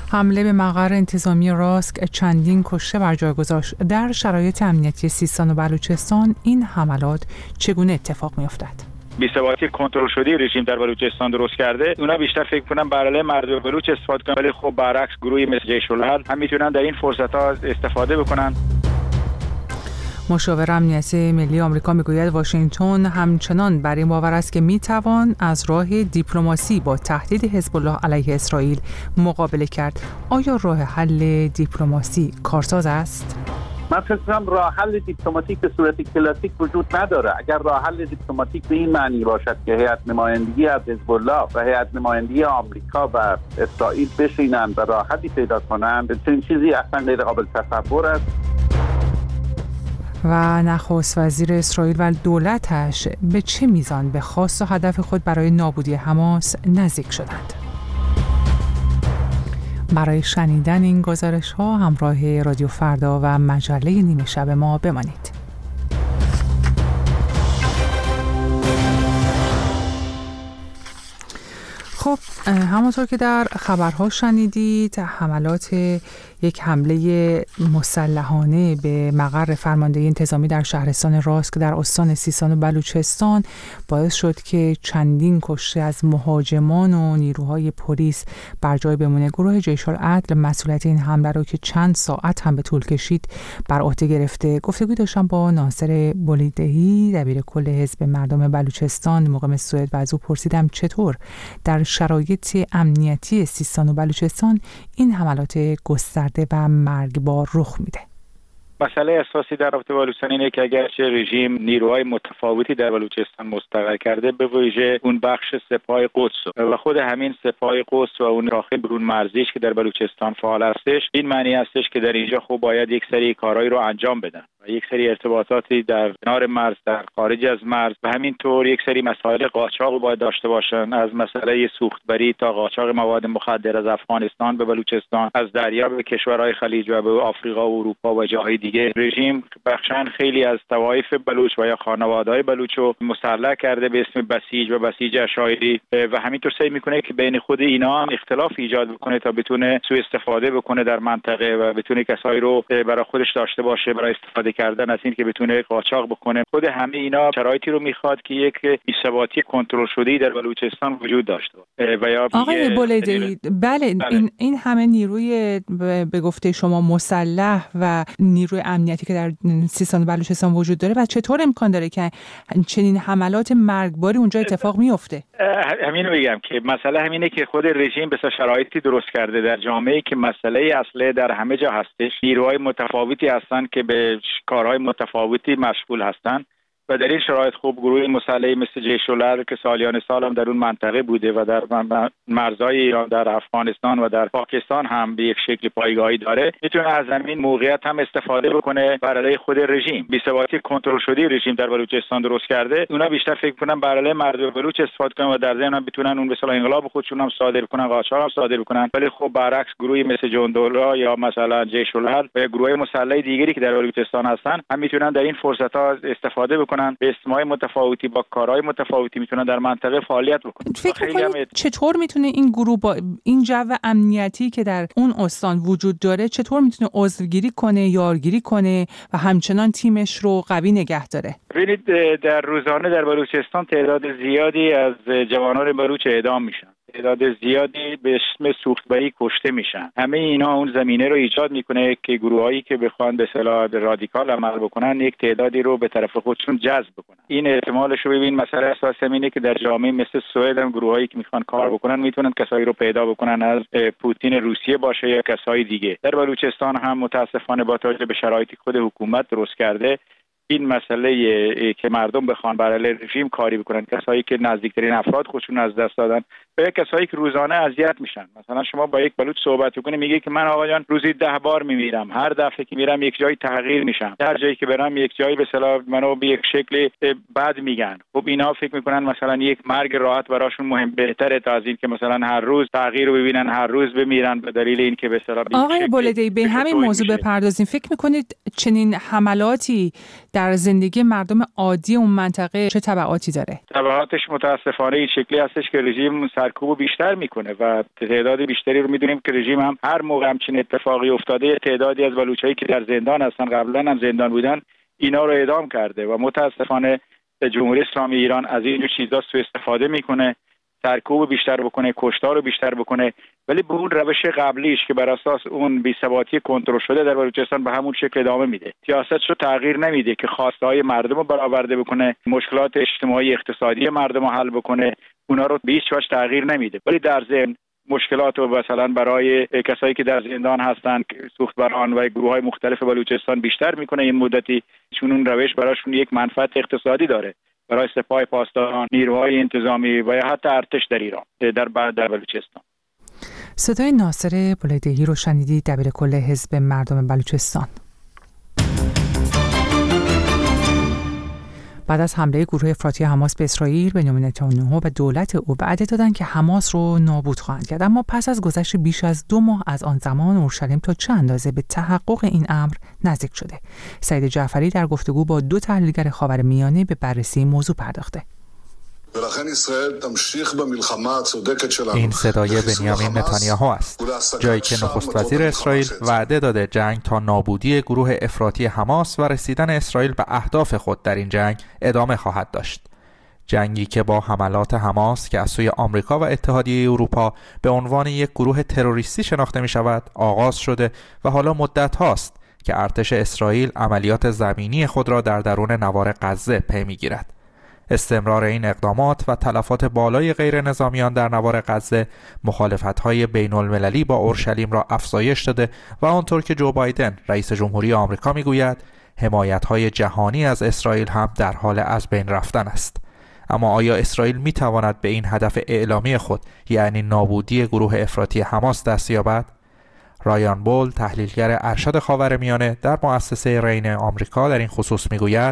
حمله به مقر انتظامی راسک چندین کشته بر جای گذاشت. در شرایط امنیتی سیستان و بلوچستان این حملات چگونه اتفاق می‌افتد؟ بی‌ثباتی کنترل شده رژیم در بلوچستان درست کرده. اونا بیشتر فکر کنن بر علیه مردم بلوچ استفاده کنن، ولی خب برعکس گروهی مثل جیش الحل هم میتونن در این فرصت‌ها استفاده بکنن. مشاور امنیتی ملی آمریکا میگوید واشنگتن همچنان بر این باور است که میتوان از راه دیپلماسی با تهدید حزب الله علیه اسرائیل مقابله کرد. آیا راه حل دیپلماسی کارساز است؟ من فکر کنم راه حل دیپلماتیک به صورت کلاسیک وجود نداره. اگر راه حل دیپلماتیک به این معنی باشد که هیئت نمایندگی از حزب الله و هیئت نمایندگی آمریکا و اسرائیل بشینند و راه حلی پیدا کنند، چنین چیزی اصلا غیر قابل تصور است. و نخست وزیر اسرائیل و دولتش به چه میزان به خواست و هدف خود برای نابودی حماس نزدیک شدند؟ برای شنیدن این گزارش ها همراه رادیو فردا و مجله نیمه شب ما بمانید. خب همونطور که در خبرها شنیدید، یک حمله مسلحانه به مقر فرماندهی انتظامی در شهرستان راسک در استان سیستان و بلوچستان باعث شد که چندین کشته از مهاجمان و نیروهای پلیس بر جای بمونه. گروه جیش العدل مسئولیت این حمله رو که چند ساعت هم به طول کشید بر عهده گرفته. گفتگو داشتم با ناصر بلیدهی، دبیر کل حزب مردم بلوچستان مقیم سوئد، و از او پرسیدم چطور در شرایط امنیتی سیستان و بلوچستان این حملات گسترده و مرگبار رخ میده. مسئله اساسی در رابطه با بلوچستان اینه که اگرچه رژیم نیروهای متفاوتی در بلوچستان مستقر کرده، به ویژه اون بخش سپاه قدس و خود همین سپاه قدس و اون شاخه برون مرزیش که در بلوچستان فعال هستش، این معنی هستش که در اینجا خب باید یک سری کارهایی رو انجام بدن و یک سری ارتباطاتی در کنار مرز، در خارج از مرز و همینطور یک سری مسائل قاچاق رو باید داشته باشن، از مسئله سوختبری تا قاچاق مواد مخدر از افغانستان به بلوچستان، از دریا به کشورهای خلیج و به آفریقا و اروپا و جاهای دیگه. رژیم بخشن خیلی از طوایف بلوچ و یا خانواده‌های بلوچ رو مسلح کرده به اسم بسیج و بسیج عشایری و همینطور سعی میکنه که بین خود اینا اختلاف ایجاد بکنه تا بتونه سوء استفاده بکنه در منطقه و بتونه کسایی رو برای خودش داشته باشه برای استفاده کردن از این که بتونه قاچاق بکنه. خود همه اینا شرایطی رو میخواد که یک بی‌ثباتی کنترل شده‌ای در بلوچستان وجود داشته باشه. و یا آقای بلیدهی، بله. این همه نیروی به گفته شما مسلح و نیروی امنیتی که در سیستان و بلوچستان وجود داره و چطور امکان داره که چنین حملات مرگباری اونجا اتفاق میفته؟ همینو میگم که مسئله همینه که خود رژیم به شرایطی درست کرده در جامعه‌ای که مسئله اصلی در همه جا هستش. نیروهای متفاوتی هستن که به کارهای متفاوتی مشغول هستن و در این شرایط خوب گروه مسلحی مثل جیش العدل که سالیان سال هم در اون منطقه بوده و در مرزهای ایران، در افغانستان و در پاکستان هم به یک شکل پایگاهی داره، میتونه از همین موقعیت هم استفاده بکنه بر علیه خود رژیم. بی‌ثباتی کنترل شده رژیم در بلوچستان درست کرده. اونا بیشتر فکر کنن بر علیه مردم بلوچ استفاده کنن و در ضمن هم بتونن اون به اصطلاح انقلاب خودشون هم صادر کنن، قاچاق هم صادر کنن. ولی خب برعکس گروهی مثل جندولا یا مثلا جیش الحل و گروهای مسلح دیگری که در بلوچستان هستن هم میتونن در این فرصت‌ها استفاده بکنن، به اسمای متفاوتی با کارهای متفاوتی میتونن در منطقه فعالیت بکنن. فکر می‌کنید چطور میتونه این گروه با این جو امنیتی که در اون استان وجود داره چطور میتونه عضوگیری کنه، یارگیری کنه و همچنان تیمش رو قوی نگه داره؟ ببینید در روزانه در بلوچستان تعداد زیادی از جوانان بلوچ اعدام میشن، تعداد زیادی به اسم سوختبری کشته میشن. همه اینا اون زمینه رو ایجاد میکنه که گروهایی که بخوان به اصطلاح رادیکال عمل بکنن یک تعدادی رو به طرف خودشون جذب بکنن. این احتمالش رو ببین. مسئله اساس اینه که در جامعه مثل سوئد هم گروهایی که میخوان کار بکنن میتونن کسایی رو پیدا بکنن، از پوتین روسیه باشه یا کسای دیگه. در بلوچستان هم متاسفانه با توجه به شرایطی خود حکومت درست کرده، این مسئله که مردم بخوان بر علیه رژیم کاری بکنن، کسایی که نزدیکترین افراد خودشون از دست دادن و کسایی که روزانه اذیت میشن. مثلا شما با یک بلوچ صحبت کنی میگه که من آقا جان روزی 10 بار میمیرم، هر دفعه که میرم یک جایی تغییر میشم، هر جایی که برم یک جایی به اصطلاح منو به یک شکل بد میگن. خب اینا فکر میکنن مثلا یک مرگ راحت براشون مهم بهتره تا از این که مثلا هر روز تغییر رو ببینن، هر روز بمیرن به دلیل اینکه به اصطلاح. آقای بلیدهی، به همین موضوع بپردازیم. فکر میکنید چنین حملاتی در زندگی مردم عادی اون منطقه چه تبعاتی داره؟ تبعاتش متاسفانه این شکلی هستش که رژیم سرکوب بیشتر میکنه و تعداد بیشتری رو میدونیم که رژیم هم هر موقع همچین اتفاقی افتاده تعدادی از بلوچایی که در زندان هستن قبلا هم زندان بودن اینا رو اعدام کرده و متاسفانه جمهوری اسلامی ایران از این چیزا سوء استفاده میکنه، سرکوب بیشتر بکنه، کشتار رو بیشتر بکنه، ولی به اون روش قبلیش که بر اساس اون بی‌ثباتی کنترل شده در بلوچستان به همون شکل ادامه میده. سیاستش رو تغییر نمیده که خواسته‌های مردم رو برآورده بکنه، مشکلات اجتماعی اقتصادی مردم رو حل بکنه، اونا رو به هیچ وجه تغییر نمیده، ولی در ضمن مشکلات رو مثلا برای کسایی که در زندان هستن، سوختبران و گروه‌های مختلف بلوچستان بیشتر میکنه این مدتی، چون اون روش براشون یک منفعت اقتصادی داره برای سپاه پاسداران، نیروهای انتظامی و یا حتی ارتش در ایران در بلوچستان. صدای ناصر بولیدهی رو شنیدید، دبیرکل حزب مردم بلوچستان. بعد از حمله گروه افراطی حماس به اسرائیل، بنیامین نتانیاهو و دولت او وعده دادند که حماس رو نابود خواهند کرد، اما پس از گذشت بیش از 2 ماه از آن زمان اورشلیم تا چه اندازه به تحقق این امر نزدیک شده؟ سعید جعفری در گفتگو با 2 تحلیلگر خاورمیانه به بررسی موضوع پرداخته. این صدای بنیامین نتانیاهو است، جایی که نخست وزیر اسرائیل وعده داده جنگ تا نابودی گروه افراطی حماس و رسیدن اسرائیل به اهداف خود در این جنگ ادامه خواهد داشت. جنگی که با حملات حماس که از سوی آمریکا و اتحادیه اروپا به عنوان یک گروه تروریستی شناخته می شود آغاز شده و حالا مدت هاست که ارتش اسرائیل عملیات زمینی خود را در درون نوار غزه پی می گیرد. استمرار این اقدامات و تلفات بالای غیر نظامیان در نوار غزه مخالفت‌های بین‌المللی با اورشلیم را افزایش داده و آنطور که جو بایدن رئیس جمهوری آمریکا میگوید حمایت‌های جهانی از اسرائیل هم در حال از بین رفتن است. اما آیا اسرائیل می‌تواند به این هدف اعلامی خود یعنی نابودی گروه افراطی حماس دست یابد؟ رایان بول تحلیلگر ارشد خاورمیانه در مؤسسه رین آمریکا در این خصوص میگوید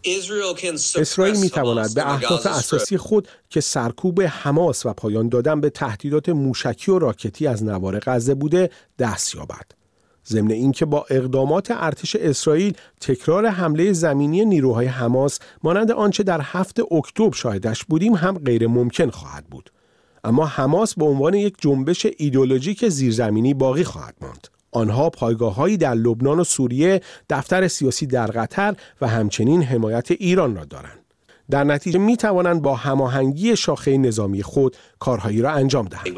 اسرائیل می‌تواند به اهداف اساسی خود که سرکوب حماس و پایان دادن به تهدیدات موشکی و راکتی از نوار غزه بوده دست یابد. ضمن اینکه با اقدامات ارتش اسرائیل تکرار حمله زمینی نیروهای حماس مانند آنچه در 7 اکتبر شاهدش بودیم هم غیر ممکن خواهد بود. اما حماس به عنوان یک جنبش ایدئولوژیک زیرزمینی باقی خواهد ماند. آنها پایگاه‌هایی در لبنان و سوریه، دفتر سیاسی در قطر و همچنین حمایت ایران را دارند. در نتیجه می توانند با هماهنگی شاخه نظامی خود کارهایی را انجام دهند.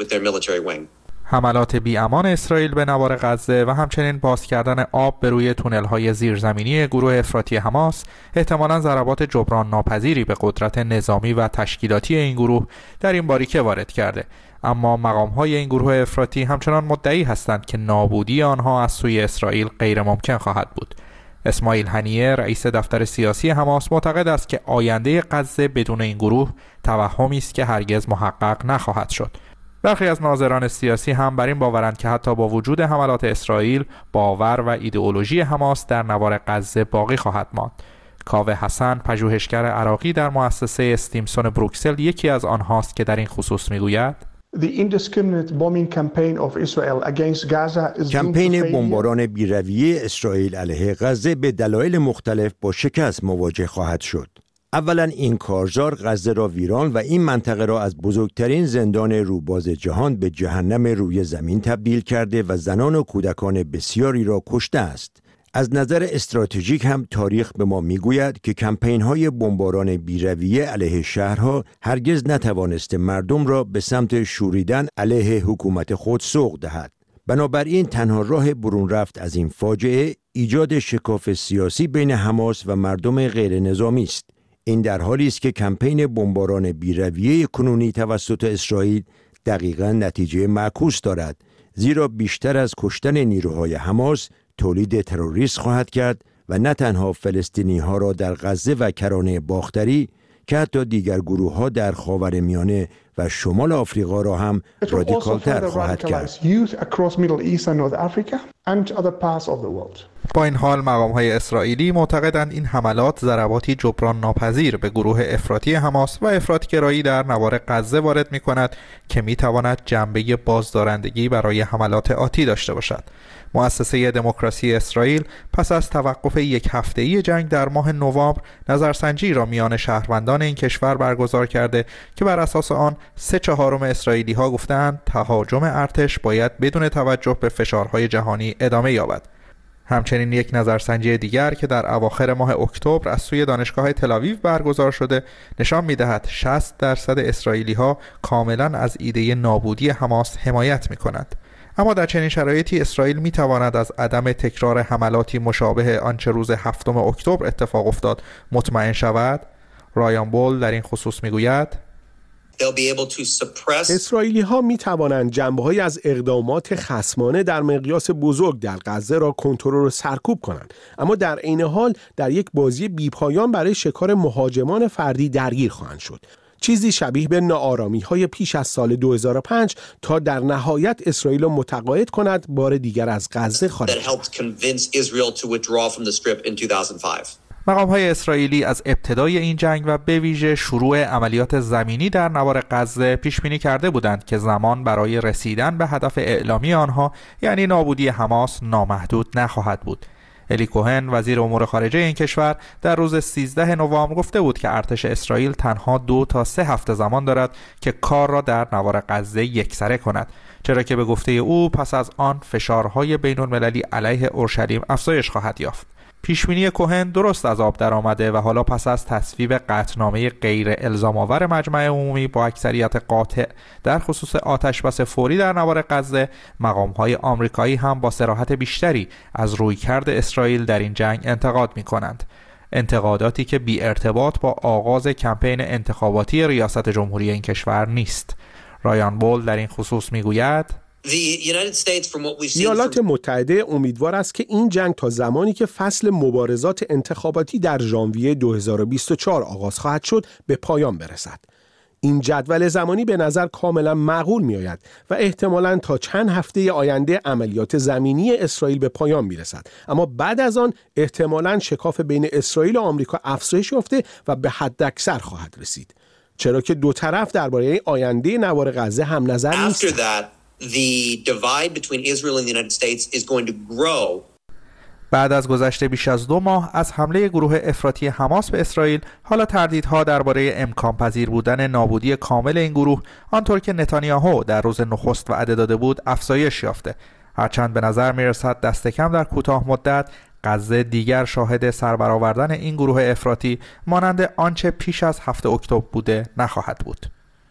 حملات بی‌امان اسرائیل به نوار غزه و همچنین باز کردن آب به روی تونل‌های زیرزمینی گروه افراطی حماس احتمالاً ضربات جبران ناپذیری به قدرت نظامی و تشکیلاتی این گروه در این باریکه وارد کرده. اما مقام‌های این گروه افراطی همچنان مدعی هستند که نابودی آنها از سوی اسرائیل غیر ممکن خواهد بود. اسماعیل هنیه رئیس دفتر سیاسی حماس معتقد است که آینده غزه بدون این گروه توهمی است که هرگز محقق نخواهد شد. برخی از ناظران سیاسی هم بر این باورند که حتی با وجود حملات اسرائیل باور و ایدئولوژی حماس در نوار غزه باقی خواهد ماند. کاوه حسن پژوهشگر عراقی در مؤسسه استیمسون بروکسل یکی از آنهاست که در این خصوص میگوید کمپین بمباران بی‌رویه اسرائیل علیه غزه به دلایل مختلف با شکست مواجه خواهد شد. اولا این کارزار غزه را ویران و این منطقه را از بزرگترین زندان روباز جهان به جهنم روی زمین تبدیل کرده و زنان و کودکان بسیاری را کشته است. از نظر استراتژیک هم تاریخ به ما میگوید که کمپین‌های بمباران بی‌رویه علیه شهرها هرگز نتوانسته مردم را به سمت شوریدن علیه حکومت خود سوق دهد. بنابراین تنها راه برون رفت از این فاجعه ایجاد شکاف سیاسی بین حماس و مردم غیر نظامی است. این در حالی است که کمپین بمباران بی‌رویه کنونی توسط اسرائیل دقیقاً نتیجه معکوس دارد، زیرا بیشتر از کشتن نیروهای حماس تولید تروریست خواهد کرد و نه تنها فلسطینی‌ها را در غزه و کرانه باختری که حتی دیگر گروه‌ها در خاورمیانه و شمال آفریقا را هم رادیکال‌تر خواهد کرد. با این حال مقام‌های اسرائیلی معتقدند این حملات ضرباتی جبران ناپذیر به گروه افراطی حماس و افراط‌گرایی در نوار غزه وارد می‌کند که می‌تواند جنبه بازدارندگی برای حملات آتی داشته باشد. مؤسسه دموکراسی اسرائیل پس از توقف یک هفته‌ای جنگ در ماه نوامبر نظرسنجی را میان شهروندان این کشور برگزار کرده که بر اساس آن 3/4 اسرائیلی‌ها گفتند تهاجم ارتش باید بدون توجه به فشارهای جهانی ادامه یابد. همچنین یک نظرسنجی دیگر که در اواخر ماه اکتبر از سوی دانشگاه تل‌آویو برگزار شده نشان می‌دهد 60% اسرائیلی‌ها کاملاً از ایده نابودی حماس حمایت می‌کنند. اما در چنین شرایطی اسرائیل می‌تواند از عدم تکرار حملاتی مشابه آنچه روز 7 اکتبر اتفاق افتاد مطمئن شود؟ رایان بول در این خصوص می‌گوید اسرائیلی ها می توانند جنبه‌هایی از اقدامات خصمانه در مقیاس بزرگ در غزه را کنترل و سرکوب کنند، اما در عین حال در یک بازی بی‌پایان برای شکار مهاجمان فردی درگیر خواهند شد. چیزی شبیه به ناآرامی‌های پیش از سال 2005 تا در نهایت اسرائیل را متقاعد کند بار دیگر از غزه خارج مقام‌های اسرائیلی از ابتدای این جنگ و به ویژه شروع عملیات زمینی در نوار غزه پیش بینی کرده بودند که زمان برای رسیدن به هدف اعلامی آنها یعنی نابودی حماس نامحدود نخواهد بود. الی کوهن وزیر امور خارجه این کشور در روز 13 نوامبر گفته بود که ارتش اسرائیل تنها 2 تا 3 هفته زمان دارد که کار را در نوار غزه یکسره کند، چرا که به گفته او پس از آن فشارهای بین‌المللی علیه اورشلیم افزایش خواهد یافت. پیشبینی کوهن درست از آب در آمده و حالا پس از تصویب قطعنامه غیر الزام آور مجمع عمومی با اکثریت قاطع در خصوص آتشبس فوری در نوار غزه، مقام‌های آمریکایی هم با صراحت بیشتری از رویکرد اسرائیل در این جنگ انتقاد می‌کنند. انتقاداتی که بی ارتباط با آغاز کمپین انتخاباتی ریاست جمهوری این کشور نیست. رایان بول در این خصوص می‌گوید ایالات متحده امیدوار است که این جنگ تا زمانی که فصل مبارزات انتخاباتی در ژانویه 2024 آغاز خواهد شد به پایان برسد. این جدول زمانی به نظر کاملا معقول می آید و احتمالاً تا چند هفته آینده عملیات زمینی اسرائیل به پایان می رسد، اما بعد از آن احتمالاً شکاف بین اسرائیل و آمریکا افزایش یافته و به حداکثر خواهد رسید، چرا که دو طرف درباره آینده نوار غزه هم نظر نیستند. The divide between Israel and the United States is going to grow. بعد از گذشت بیش از 2 ماه از حمله گروه افراطی حماس به اسرائیل، حالا تردیدها درباره امکان پذیر بودن نابودی کامل این گروه آنطور که نتانیاهو در روز نخست وعده داده بود افزایش یافته. هرچند به نظر میرسد دست کم در کوتاه مدت غزه دیگر شاهد سربرآوردن این گروه افراطی مانند آنچه پیش از 7 اکتبر بوده نخواهد بود.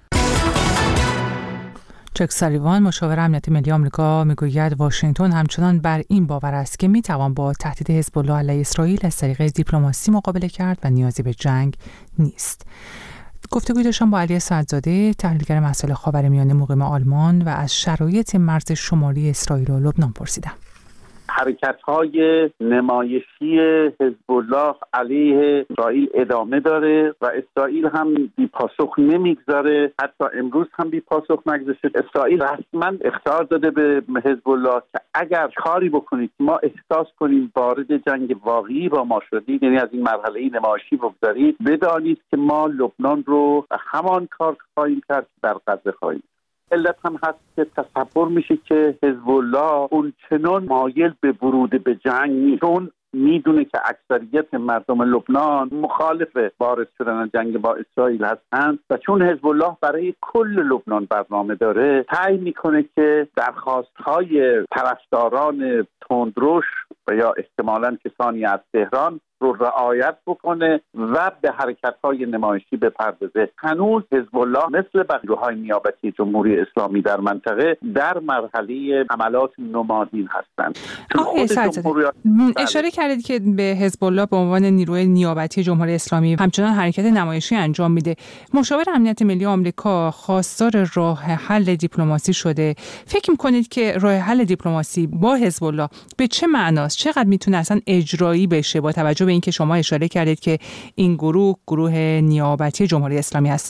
جک سالیوان مشاور امنیت ملی آمریکا میگوید واشنگتن همچنان بر این باور است که میتوان با تهدید حزب الله علیه اسرائیل از طریق دیپلماسی مقابله کرد و نیازی به جنگ نیست. گفتگوی داشتم با علی سعدزاده، تحلیلگر مسائل خاورمیانه مقیم آلمان، و از شرایط مرز شمالی اسرائیل و لبنان پرسیدم. حرکت‌های نمایشی حزب الله علیه اسرائیل ادامه داره و اسرائیل هم بی پاسخ نمیگذاره، حتی امروز هم بی پاسخ نگذاشته. اسرائیل رسما اخطار داده به حزب الله که اگر کاری بکنید ما احساس کنیم وارد جنگ واقعی با ما شدید، یعنی از این مرحله نمایشی بگذارید، بدانید که ما لبنان رو همان کار خواهیم کرد در غزه خواهیم. علت هم هست که تصور میشه که حزب الله اون چنان مایل به ورود به جنگ نیست، چون میدونه که اکثریت مردم لبنان مخالف وارد شدن جنگ با اسرائیل هستند و چون حزب الله برای کل لبنان برنامه داره، سعی میکنه که درخواست‌های طرفداران تندروش و یا احتمالاً کسانی از تهران رو رعایت بکنه و به حرکت‌های نمایشی بپردازه. هنوز حزب الله مثل بقیه‌های نیابتی جمهوری اسلامی در منطقه در مرحله حملات نمادین هستند. اشاره کردید که به حزب الله به عنوان نیروی نیابتی جمهوری اسلامی همچنان حرکت نمایشی انجام میده. مشاور امنیت ملی آمریکا خواستار راه حل دیپلماسی شده. فکر می‌کنید که راه حل دیپلماسی با حزب الله به چه معناست؟ چقدر میتونه اصلا اجرایی بشه با توجه به اینکه شما اشاره کردید که این گروه نیابتی جمهوری اسلامی هستند؟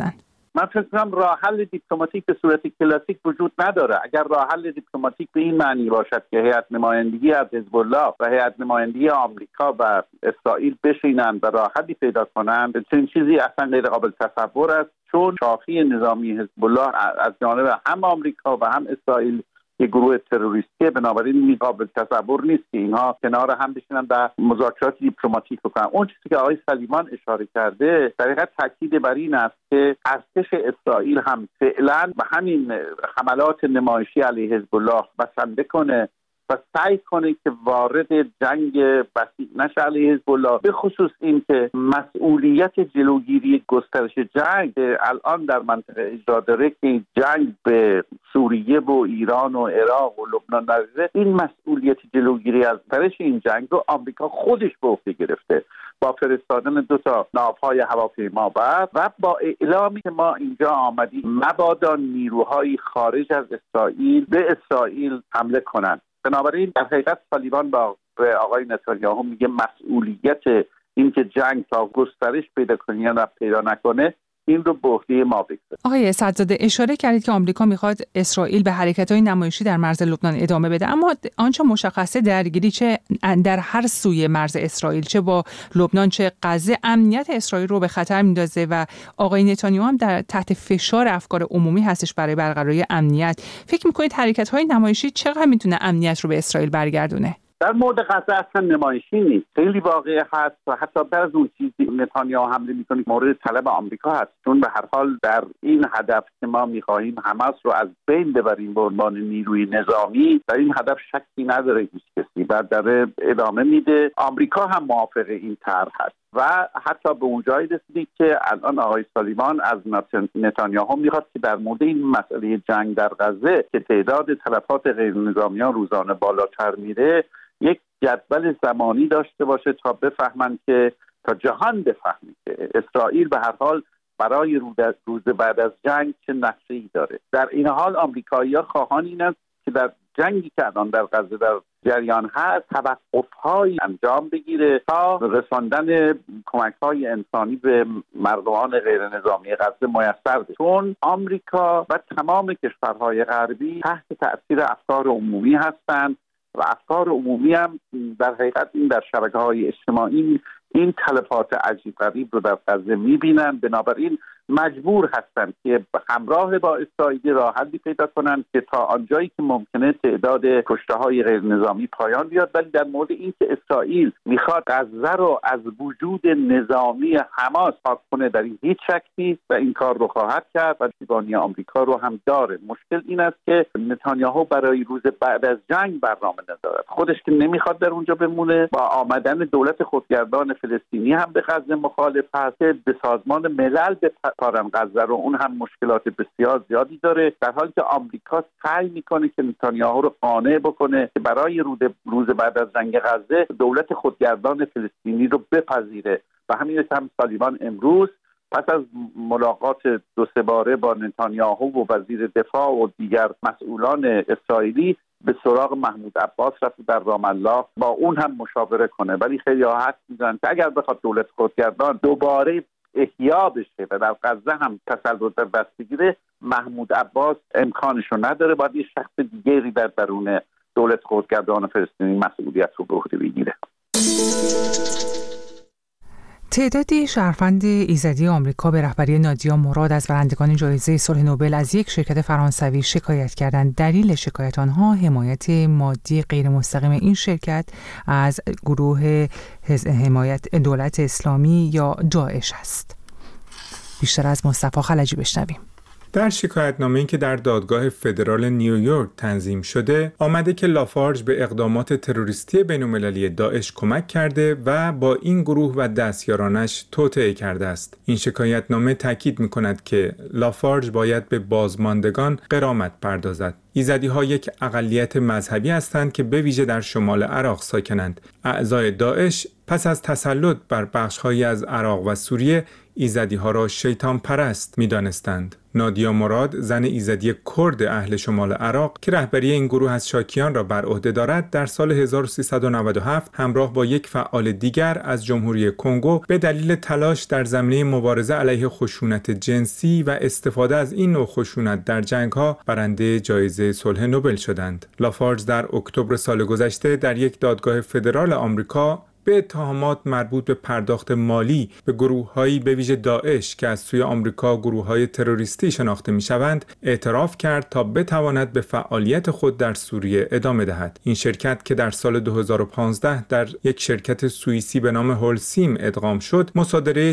من فکر کنم راه حل دیپلماتیک به صورت کلاسیک وجود نداره. اگر راه حل دیپلماتیک به این معنی باشد که هیئت نمایندگی از حزب الله و هیئت نمایندگی آمریکا و اسرائیل بشینند و راه حلی پیدا کنند، چنین چیزی اصلا غیر قابل تصور است، چون شاخی نظامی حزب الله از جانب هم آمریکا و هم اسرائیل یک گروه تروریستی، بنابراین قابل تصور نیست که اینها کنار هم بشینن و مذاکرات دیپلماتیک بکنن. اون چیزی که آقای سلیمان اشاره کرده در حقیقت تاکید بر این است که ارتش اسرائیل هم فعلا به همین حملات نمایشی علیه حزب الله بسنده کنه و سعی کنه که وارد جنگ وسیع نشه علیه حزب الله، به خصوص این که مسئولیت جلوگیری گسترش جنگ الان در منطقه اجرا داره که جنگ به سوریه و ایران و عراق و لبنان نرسه. این مسئولیت جلوگیری از گسترش این جنگ رو آمریکا خودش به عهده گرفته با فرستادن 2 ناوهای هواپیمابر و با اعلامی که ما اینجا آمدیم مبادا نیروهای خارج از اسرائیل به اسرائیل حمله کنند. بنابراین در حقیقت سالیوان به آقای نتانیاهو میگه مسئولیت این که جنگ تا گسترش پیدا کنه یا پیدا نکنه این رو به عهده ما بگذاره. آقای صدزاده اشاره کردید که آمریکا میخواد اسرائیل به حرکت‌های نمایشی در مرز لبنان ادامه بده، اما آنچه مشخصه درگیری چه در هر سوی مرز اسرائیل، چه با لبنان چه غزه، امنیت اسرائیل رو به خطر میندازه و آقای نتانیاهو هم در تحت فشار افکار عمومی هستش برای برقراری امنیت. فکر می‌کنید حرکت‌های نمایشی چقدر میتونه امنیت رو به اسرائیل برگردونه؟ در مورد غزه اصلا نمایشی نیست، خیلی واقعی هست و حتی بعض از اون چیزی نتانیاهو حمله میکنه مورد طلب آمریکا هست، چون به هر حال در این هدف که ما میخواهیم حماس رو از بین ببریم به عنوان نیروی نظامی، در این هدف شکی نداره هیچ کسی و داره ادامه میده. آمریکا هم موافق این طرح هست و حتی به اون جایی رسیدی که الان آقای سالیوان از نتانیاهو میخواد که در مورد این مسئله جنگ در غزه که تعداد تلفات غیر نظامیان روزانه بالاتر میره یک جدول زمانی داشته باشه تا بفهمن که تا جهان بفهمه که اسرائیل به هر حال برای روز بعد از جنگ چه نقشه‌ای داره. در این حال آمریکایی‌ها خواهان این است که در جنگی که الان در غزه در جریان هست توقف‌هایی انجام بگیره تا رساندن کمک‌های انسانی به مردمان غیر نظامی غزه میسر بشه، چون آمریکا و تمام کشورهای غربی تحت تأثیر افکار عمومی هستند و افکار عمومی هم در حقیقت این در شبکه‌های اجتماعی این تلفات عجیب غریب رو در غزه می‌بینن، بنابراین مجبور هستند که همراه با اسرائیل راه حلی پیدا کنند که تا آنجایی که ممکنه تعداد کشته‌های غیر نظامی پایان بیاد. ولی در مورد اینکه اسرائیل میخواد غزه رو از وجود نظامی حماس پاک کنه در این هیچ شک نیست و این کار رو خواهد کرد و پشتیبانی آمریکا رو هم داره. مشکل این است که نتانیاهو برای روز بعد از جنگ برنامه نداره، خودش که نمیخواد در اونجا بمونه. با آمدن دولت خودگردان فلسطینی هم به غزه مخالف هست که به سازمان ملل بپارن غزه رو، اون هم مشکلات بسیار زیادی داره، در حالی که آمریکا سعی میکنه که نتانیاهو رو قانع بکنه که برای روز بعد از جنگ غزه دولت خودگردان فلسطینی رو بپذیره. و همین هم سالیوان امروز پس از ملاقات 2-3 باره با نتانیاهو و وزیر دفاع و دیگر مسئولان اسرائیلی به سراغ محمود عباس رفت در رام الله با اون هم مشاوره کنه. ولی خیلی حد میزنن که اگر بخواد دولت خودگردان دوباره احیا بشه و در غزه هم تسلط در دست بگیره، محمود عباس امکانشو نداره، باید یه شخص دیگری در درون دولت خودگردان فلسطینی مسئولیت رو به عهده بگیره. تعدادی شهروند ایزدی آمریکا به رهبری نادیا مراد از برندگان جایزه صلح نوبل از یک شرکت فرانسوی شکایت کردند. دلیل شکایت آنها حمایت مادی غیر مستقیم این شرکت از گروه حمایت دولت اسلامی یا داعش است. بیشتر از مصطفی خلجی بشنویم. در شکایتنامه‌ای که در دادگاه فدرال نیویورک تنظیم شده، آمده که لافارج به اقدامات تروریستی بین‌المللی داعش کمک کرده و با این گروه و دستیارانش توطئه کرده است. این شکایتنامه تاکید می‌کند که لافارج باید به بازماندگان غرامت پردازد. ایزدی‌ها یک اقلیت مذهبی هستند که به ویژه در شمال عراق ساکنند. اعضای داعش پس از تسلط بر بخش‌هایی از عراق و سوریه ایزدی‌ها را شیطان پرست می‌دانستند. نادیا مراد، زن ایزدی کرد اهل شمال عراق که رهبری این گروه از شاکیان را بر عهده دارد، در سال 1397 همراه با یک فعال دیگر از جمهوری کنگو به دلیل تلاش در زمینه مبارزه علیه خشونت جنسی و استفاده از این نوع خشونت در جنگ‌ها برنده جایزه صلح نوبل شدند. لافارج در اکتبر سال گذشته در یک دادگاه فدرال آمریکا به اتهامات مربوط به پرداخت مالی به گروه‌هایی به ویژه داعش که از سوی آمریکا گروه‌های تروریستی شناخته می‌شوند اعتراف کرد تا بتواند به فعالیت خود در سوریه ادامه دهد. این شرکت که در سال 2015 در یک شرکت سوئیسی به نام هولسیم ادغام شد، مصادره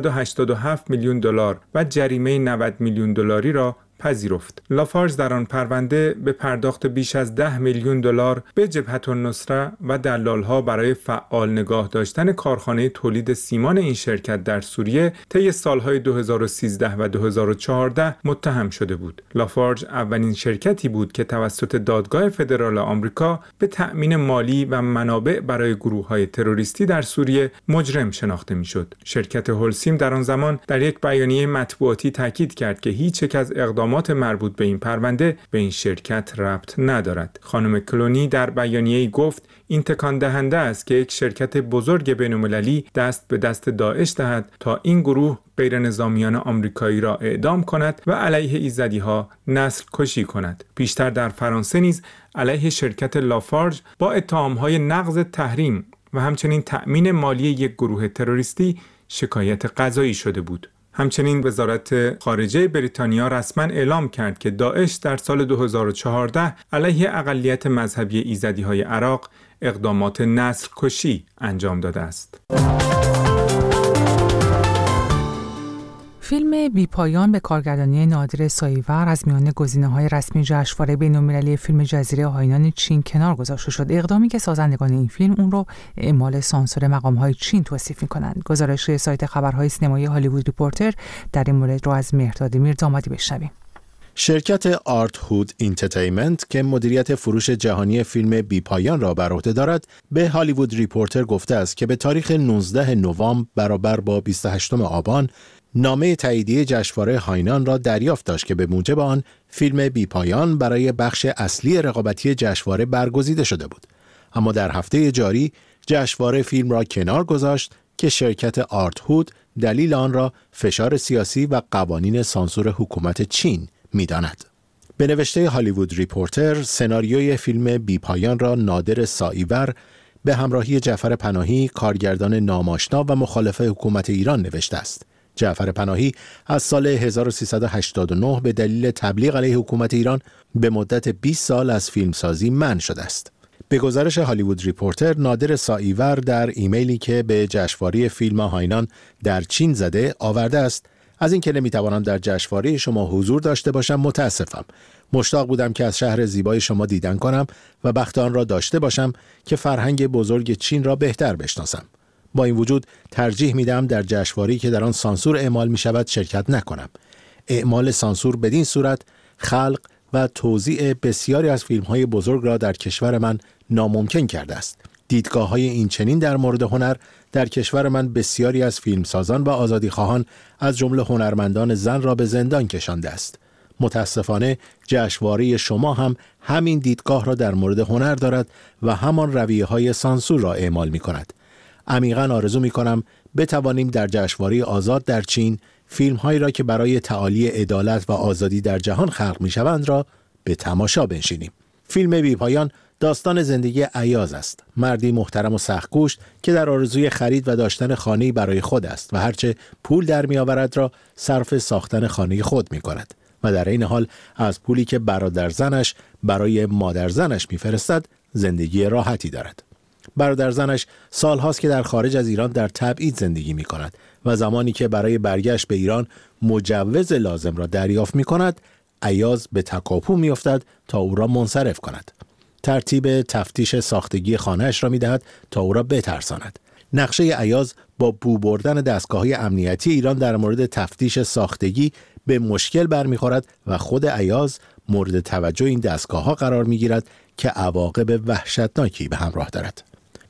687 میلیون دلار و جریمه 90 میلیون دلاری را پذیرفت. لافارج در آن پرونده به پرداخت بیش از 10 میلیون دلار به جبهة النصره و دلال‌ها برای فعال نگاه داشتن کارخانه تولید سیمان این شرکت در سوریه طی سالهای 2013 و 2014 متهم شده بود. لافارج اولین شرکتی بود که توسط دادگاه فدرال آمریکا به تأمین مالی و منابع برای گروه‌های تروریستی در سوریه مجرم شناخته می‌شد. شرکت هولسیم در آن زمان در یک بیانیه مطبوعاتی تاکید کرد که هیچ یک از اقدامات مربوط به این پرونده به این شرکت ربط ندارد. خانم کلونی در بیانیه‌ای گفت این تکان دهنده است که یک شرکت بزرگ بین‌المللی دست به دست داعش دهد تا این گروه غیر نظامیان آمریکایی را اعدام کند و علیه ایزدی‌ها نسل کشی کند. پیشتر در فرانسه نیز علیه شرکت لافارج با اتهام‌های نقض تحریم و همچنین تأمین مالی یک گروه تروریستی شکایت قضایی شده بود. همچنین وزارت خارجه بریتانیا رسما اعلام کرد که داعش در سال 2014 علیه اقلیت مذهبی ایزدی‌های عراق اقدامات نسل کشی انجام داده است. فیلم بی‌پایان به کارگردانی نادر ساییور از میان گزینه‌های رسمی جشنواره بین‌المللی فیلم جزیره هاینان چین کنار گذاشته شد. اقدامی که سازندگان این فیلم اون رو اعمال سانسور مقام‌های چین توصیف می‌کنند. گزارش سایت خبرهای سینمایی هالیوود ریپورتر در این مورد رو از مهرداد میردامادی بشنویم. شرکت آرت هود اینترتینمنت که مدیریت فروش جهانی فیلم بی‌پایان را بر عهده دارد، به هالیوود ریپورتر گفته است که به تاریخ 19 نوامبر برابر با 28 آبان نامه تاییدیه جشنواره هاینان را دریافت داشت که به موجب آن فیلم بی‌پایان برای بخش اصلی رقابتی جشنواره برگزیده شده بود. اما در هفته جاری جشنواره فیلم را کنار گذاشت که شرکت آرت هود دلیل آن را فشار سیاسی و قوانین سانسور حکومت چین می‌داند. به نوشته هالیوود ریپورتر، سناریوی فیلم بی‌پایان را نادر ساییور به همراهی جعفر پناهی، کارگردان ناماشنا و مخالف حکومت ایران نوشته است. جعفر پناهی از سال 1389 به دلیل تبلیغ علیه حکومت ایران به مدت 20 سال از فیلمسازی منع شده است. به گزارش هالیوود ریپورتر، نادر ساییور در ایمیلی که به جشنواره فیلم هاینان در چین زده آورده است: از اینکه نمیتوانم در جشنواره شما حضور داشته باشم متاسفم. مشتاق بودم که از شهر زیبای شما دیدن کنم و بخت آن را داشته باشم که فرهنگ بزرگ چین را بهتر بشناسم. با این وجود ترجیح میدم در جشنواره‌ای که در آن سانسور اعمال می شود شرکت نکنم. اعمال سانسور بدین صورت خلق و توزیع بسیاری از فیلم‌های بزرگ را در کشور من ناممکن کرده است. دیدگاه‌های این چنین در مورد هنر در کشور من بسیاری از فیلمسازان و آزادیخواهان از جمله هنرمندان زن را به زندان کشانده است. متاسفانه جشنواره شما هم همین دیدگاه را در مورد هنر دارد و همان رویه‌های سانسور را اعمال می‌کند. عمیقاً آرزو می‌کنم بتوانیم در جشنواره آزاد در چین فیلم‌هایی را که برای تعالی عدالت و آزادی در جهان خلق می‌شوند را به تماشا بنشینیم. فیلم بی‌پایان داستان زندگی ایاز است، مردی محترم و سخت‌کوش که در آرزوی خرید و داشتن خانه‌ای برای خود است و هرچه پول در می‌آورد را صرف ساختن خانه خود می‌کند و در این حال از پولی که برادر زنش برای مادر زنش می‌فرستد زندگی راحتی دارد. برادر زنش سال‌هاست که در خارج از ایران در تبعید زندگی می‌کند و زمانی که برای برگشت به ایران مجوز لازم را دریافت می‌کند، ایاز به تکاپو می‌افتد تا او را منصرف کند. ترتیب تفتیش ساختگی خانه‌اش را می‌دهد تا او را بترساند. نقشه ایاز با بو بردن دستگاه‌های امنیتی ایران در مورد تفتیش ساختگی به مشکل برمی‌خورد و خود ایاز مورد توجه این دستگاه‌ها قرار می‌گیرد که عواقب وحشتناکی به همراه دارد.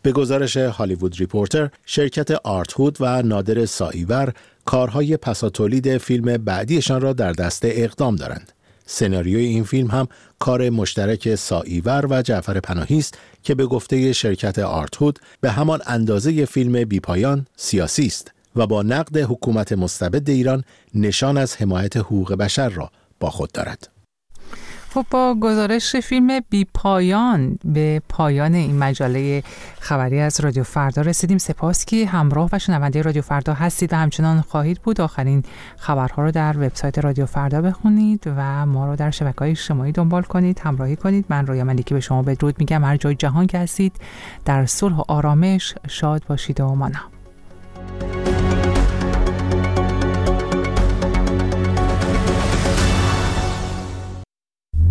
به گزارش هالیوود ریپورتر، شرکت آرت هود و نادر ساییور کارهای پساتولید فیلم بعدیشان را در دسته اقدام دارند. سناریوی این فیلم هم کار مشترک ساییور و جعفر پناهی است که به گفته شرکت آرت هود به همان اندازه فیلم بیپایان سیاسی است و با نقد حکومت مستبد ایران نشان از حمایت حقوق بشر را با خود دارد. خب با گزارش فیلم بی پایان به پایان این مجله خبری از رادیو فردا رسیدیم. سپاس که همراه و شنونده رادیو فردا هستید و همچنان خواهید بود. آخرین خبرها رو در وبسایت رادیو فردا بخونید و ما رو در شبکه‌های اجتماعی دنبال کنید، همراهی کنید. من رویا ملیکی به شما بدرود میگم. هر جای جهان که هستید در صلح و آرامش شاد باشید و مانا.